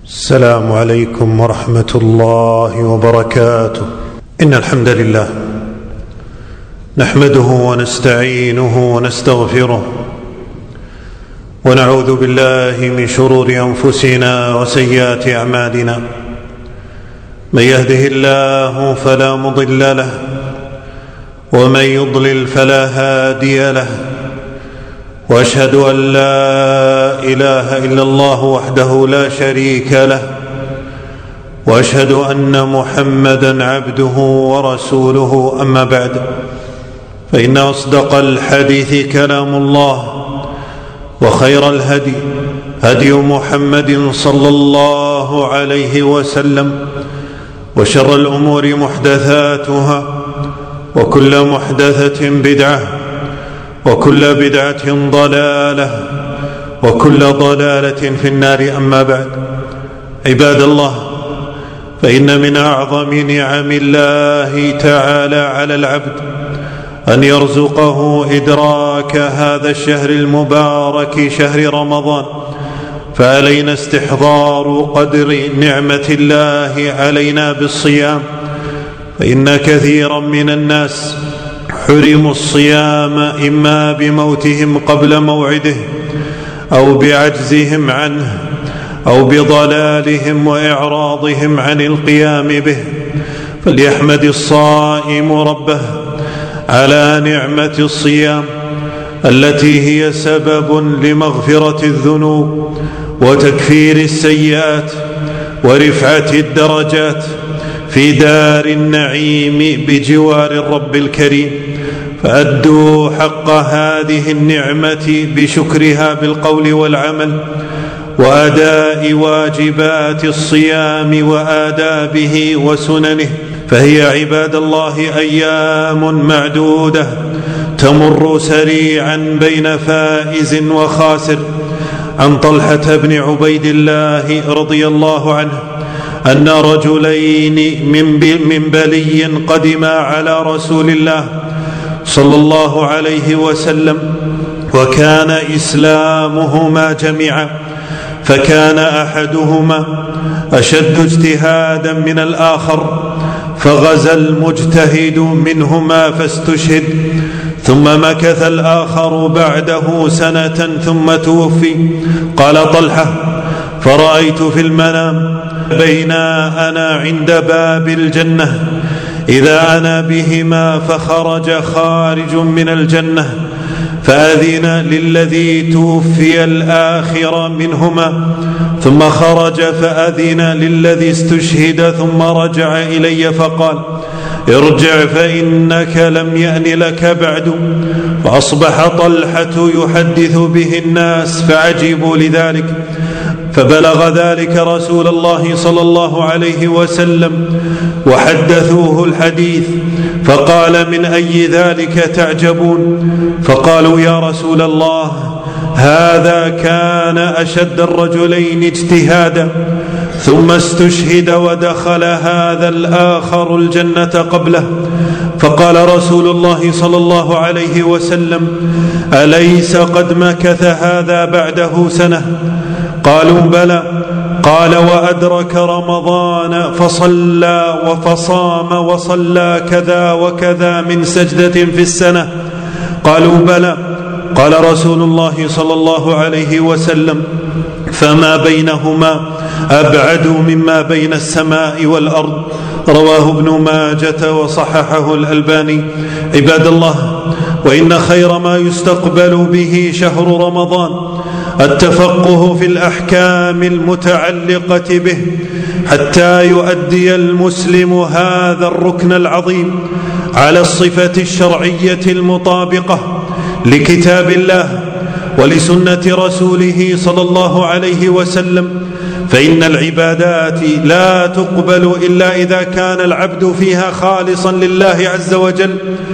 السلام عليكم ورحمة الله وبركاته. إن الحمد لله نحمده ونستعينه ونستغفره ونعوذ بالله من شرور أنفسنا وسيئات أعمالنا. من يهده الله فلا مضل له ومن يضلل فلا هادي له، وأشهد أن لا إله إلا الله وحده لا شريك له، وأشهد أن محمدًا عبده ورسوله. أما بعد، فإن أصدق الحديث كلام الله، وخير الهدي هدي محمد صلى الله عليه وسلم، وشر الأمور محدثاتها، وكل محدثة بدعة، وكل بدعة ضلالة، وكل ضلالة في النار. أما بعد، عباد الله، فإن من أعظم نعم الله تعالى على العبد أن يرزقه إدراك هذا الشهر المبارك، شهر رمضان. فعلينا استحضار قدر نعمة الله علينا بالصيام، فإن كثيرا من الناس حرموا الصيام إما بموتهم قبل موعده، أو بعجزهم عنه، أو بضلالهم وإعراضهم عن القيام به. فليحمد الصائم ربه على نعمة الصيام التي هي سبب لمغفرة الذنوب وتكفير السيئات ورفعة الدرجات في دار النعيم بجوار الرب الكريم. فأدوا حق هذه النعمة بشكرها بالقول والعمل، وأداء واجبات الصيام وآدابه وسننه. فهي عباد الله أيام معدودة تمر سريعا بين فائز وخاسر. عن طلحة بن عبيد الله رضي الله عنه أن رجلين من بلي قدما على رسول الله صلى الله عليه وسلم، وكان إسلامهما جميعا، فكان أحدهما أشد اجتهادا من الآخر، فغزا المجتهد منهما فاستشهد، ثم مكث الآخر بعده سنة ثم توفي. قال طلحة: فرأيت في المنام بين أنا عند باب الجنة إذا أنا بهما، فخرج خارج من الجنة فأذن للذي توفي الآخر منهما، ثم خرج فأذن للذي استشهد، ثم رجع إلي فقال: ارجع فإنك لم يأن لك بعد. فأصبح طلحة يحدث به الناس فعجبوا لذلك، فبلغ ذلك رسول الله صلى الله عليه وسلم وحدثوه الحديث، فقال: من أي ذلك تعجبون؟ فقالوا: يا رسول الله، هذا كان أشد الرجلين اجتهادا، ثم استشهد ودخل هذا الآخر الجنة قبله. فقال رسول الله صلى الله عليه وسلم: أليس قد مكث هذا بعده سنة؟ قالوا: بلى. قال: وأدرك رمضان فصلى وفصام وصلى كذا وكذا من سجدة في السنة؟ قالوا: بلى. قال رسول الله صلى الله عليه وسلم: فما بينهما أبعد مما بين السماء والأرض. رواه ابن ماجة وصححه الألباني. عباد الله، وإن خير ما يستقبل به شهر رمضان التفقه في الأحكام المتعلقة به، حتى يؤدي المسلم هذا الركن العظيم على الصفة الشرعية المطابقة لكتاب الله ولسنة رسوله صلى الله عليه وسلم. فإن العبادات لا تقبل إلا إذا كان العبد فيها خالصا لله عز وجل،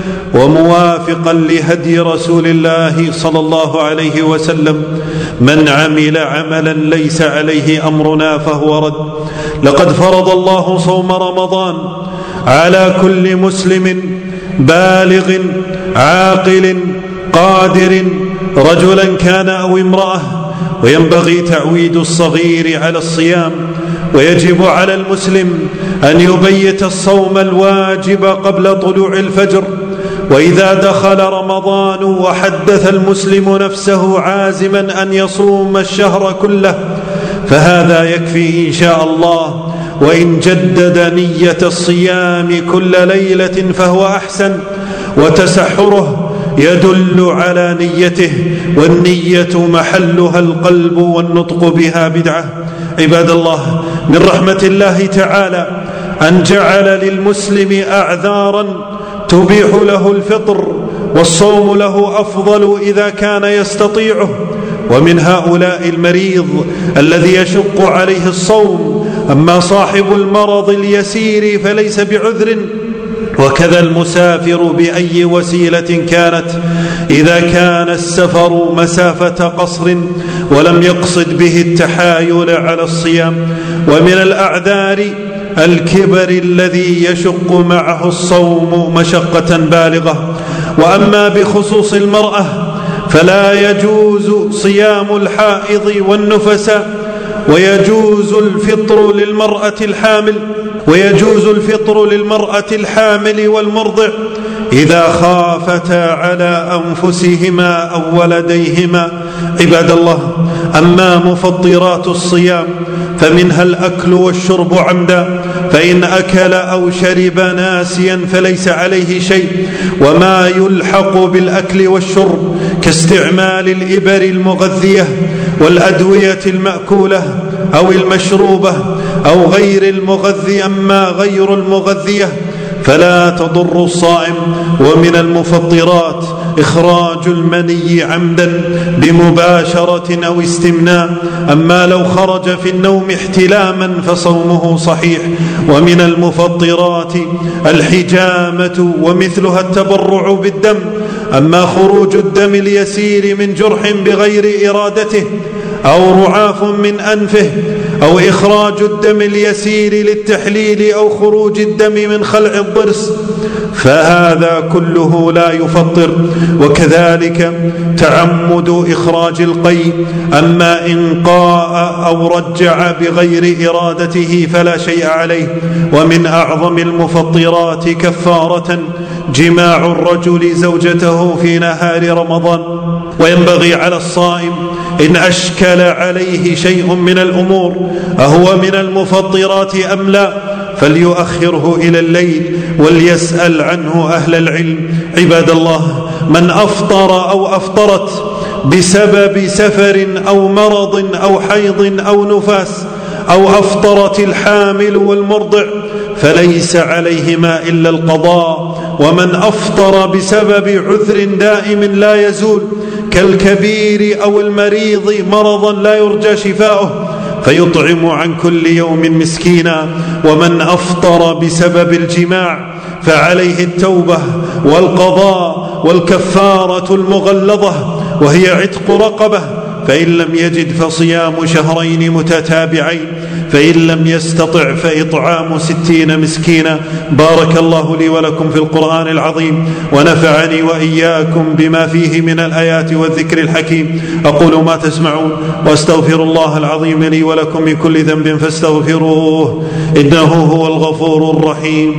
وموافقا لهدي رسول الله صلى الله عليه وسلم. من عمل عملا ليس عليه أمرنا فهو رد. لقد فرض الله صوم رمضان على كل مسلم بالغ عاقل قادر، رجلا كان أو امرأة، وينبغي تعويد الصغير على الصيام، ويجب على المسلم أن يبيت الصوم الواجب قبل طلوع الفجر. وإذا دخل رمضان وحدث المسلم نفسه عازما أن يصوم الشهر كله فهذا يكفي إن شاء الله، وإن جدد نية الصيام كل ليلة فهو أحسن، وتسحره يدل على نيته، والنية محلها القلب والنطق بها بدعة. عباد الله، من رحمة الله تعالى أن جعل للمسلم أعذارا تبيح له الفطر، والصوم له أفضل إذا كان يستطيعه. ومن هؤلاء المريض الذي يشق عليه الصوم، أما صاحب المرض اليسير فليس بعذر، وكذا المسافر بأي وسيلة كانت إذا كان السفر مسافة قصر ولم يقصد به التحايل على الصيام. ومن الأعذار الكبر الذي يشق معه الصوم مشقة بالغة. وأما بخصوص المرأة فلا يجوز صيام الحائض والنفساء، ويجوز الفطر للمرأة الحامل والمرضع إذا خافتا على أنفسهما أو ولديهما. عباد الله، أما مفطرات الصيام فمنها الأكل والشرب عمدا، فإن أكل أو شرب ناسيا فليس عليه شيء. وما يلحق بالأكل والشرب كاستعمال الإبر المغذية والأدوية المأكولة أو المشروبة أو غير المغذية، أما غير المغذية فلا تضر الصائم. ومن المفطرات إخراج المني عمدا بمباشرة أو استمناء، أما لو خرج في النوم احتلاما فصومه صحيح. ومن المفطرات الحجامة ومثلها التبرع بالدم، أما خروج الدم اليسير من جرح بغير إرادته أو رعاف من أنفه أو إخراج الدم اليسير للتحليل أو خروج الدم من خلع الضرس فهذا كله لا يفطر. وكذلك تعمد إخراج القيء، أما إن قاء أو رجع بغير إرادته فلا شيء عليه. ومن أعظم المفطرات كفارة جماع الرجل زوجته في نهار رمضان. وينبغي على الصائم إن أشكل عليه شيء من الأمور أهو من المفطرات أم لا فليؤخره إلى الليل وليسأل عنه أهل العلم. عباد الله، من أفطر أو أفطرت بسبب سفر أو مرض أو حيض أو نفاس، أو أفطرت الحامل والمرضع فليس عليهما إلا القضاء. ومن أفطر بسبب عذر دائم لا يزول كالكبير أو المريض مرضا لا يرجى شفاؤه فيطعم عن كل يوم مسكينا. ومن أفطر بسبب الجماع فعليه التوبة والقضاء والكفارة المغلظة وهي عتق رقبة، فإن لم يجد فصيام شهرين متتابعين، فإن لم يستطع فإطعام 60 مسكينا. بارك الله لي ولكم في القرآن العظيم، ونفعني وإياكم بما فيه من الآيات والذكر الحكيم. أقول ما تسمعون، وأستغفر الله العظيم لي ولكم من كل ذنب فاستغفروه إنه هو الغفور الرحيم.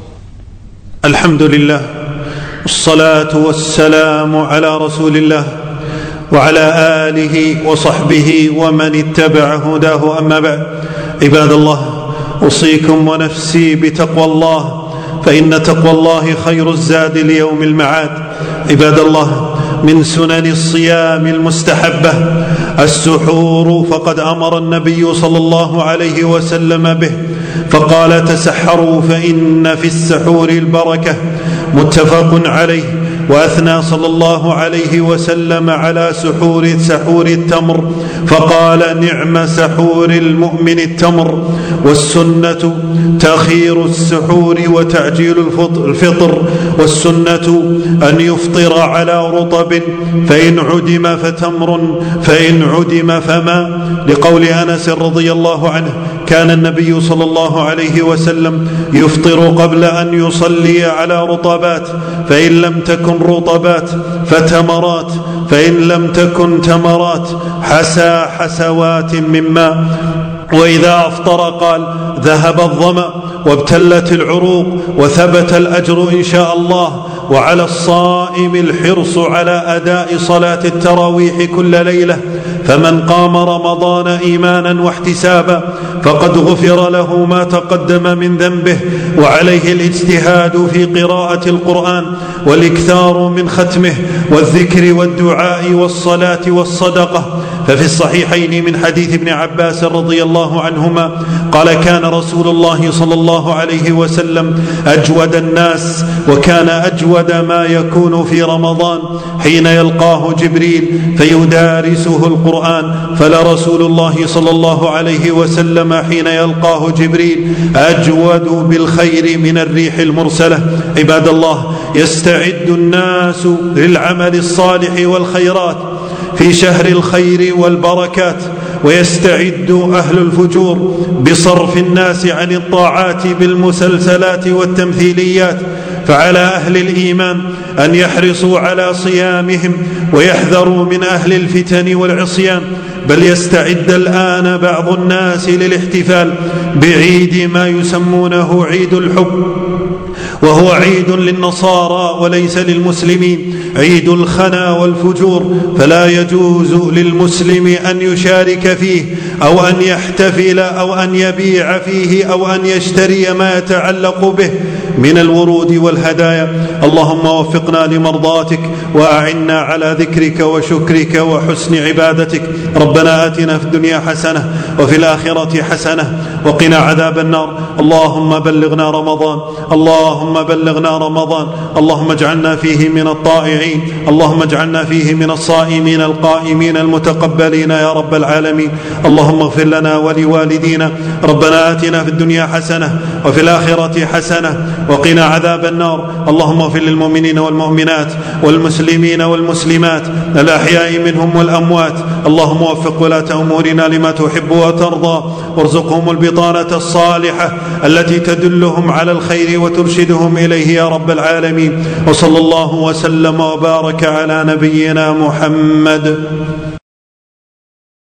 الحمد لله، والصلاة والسلام على رسول الله وعلى آله وصحبه ومن اتبع هداه. أما بعد، عباد الله، أوصيكم ونفسي بتقوى الله، فإن تقوى الله خير الزاد ليوم المعاد. عباد الله، من سنن الصيام المستحبة السحور، فقد أمر النبي صلى الله عليه وسلم به فقال: تسحروا فإن في السحور البركة. متفق عليه. وأثنى صلى الله عليه وسلم على سحور التمر فقال: نعم سحور المؤمن التمر. والسنة تأخير السحور وتعجيل الفطر، والسنة أن يفطر على رطب، فإن عدم فتمر، فإن عدم فما، لقول أنس رضي الله عنه: كان النبي صلى الله عليه وسلم يفطر قبل أن يصلي على رطبات، فإن لم تكن رطبات فتمرات. فإن لم تكن تمرات حسى حسوات من ماء. وإذا أفطر قال ذهب الظمأ وابتلت العروق وثبت الأجر إن شاء الله. وعلى الصائم الحرص على أداء صلاة التراويح كل ليلة، فمن قام رمضان إيمانا واحتسابا فقد غفر له ما تقدم من ذنبه. وعليه الاجتهاد في قراءة القرآن والإكثار من ختمه والذكر والدعاء والصلاة والصدقة. ففي الصحيحين من حديث ابن عباس رضي الله عنهما قال كان رسول الله صلى الله عليه وسلم أجود الناس، وكان أجود ما يكون في رمضان حين يلقاه جبريل فيدارسه القرآن. فلرسول الله صلى الله عليه وسلم حين يلقاه جبريل أجود بالخير من الريح المرسلة. عباد الله، يستعد الناس للعمل الصالح والخيرات في شهر الخير والبركات، ويستعد أهل الفجور بصرف الناس عن الطاعات بالمسلسلات والتمثيليات. فعلى أهل الإيمان أن يحرصوا على صيامهم ويحذروا من أهل الفتن والعصيان، بل يستعد الآن بعض الناس للاحتفال بعيد ما يسمونه عيد الحب، وهو عيد للنصارى وليس للمسلمين، عيد الخنا والفجور. فلا يجوز للمسلم أن يشارك فيه أو أن يحتفل أو أن يبيع فيه أو أن يشتري ما يتعلق به من الورود والهدايا. اللهم وفقنا لمرضاتك وأعنا على ذكرك وشكرك وحسن عبادتك. ربنا آتنا في الدنيا حسنة وفي الآخرة حسنة وقنا عذاب النار. اللهم بلغنا رمضان، اللهم بلغنا رمضان، اللهم اجعلنا فيه من الطائعين، اللهم اجعلنا فيه من الصائمين القائمين المتقبلين يا رب العالمين. اللهم اغفر لنا ولوالدينا. ربنا آتنا في الدنيا حسنة وفي الآخرة حسنة وقنا عذاب النار. اللهم اغفر للمؤمنين والمؤمنات والمسلمين والمسلمات الأحياء منهم والأموات. اللهم وفق ولاة أمورنا لما تحب وترضى، وارزقهم البطانة الصالحة التي تدلهم على الخير وترشدهم إليه يا رب العالمين. وصلى الله وسلم وبارك على نبينا محمد.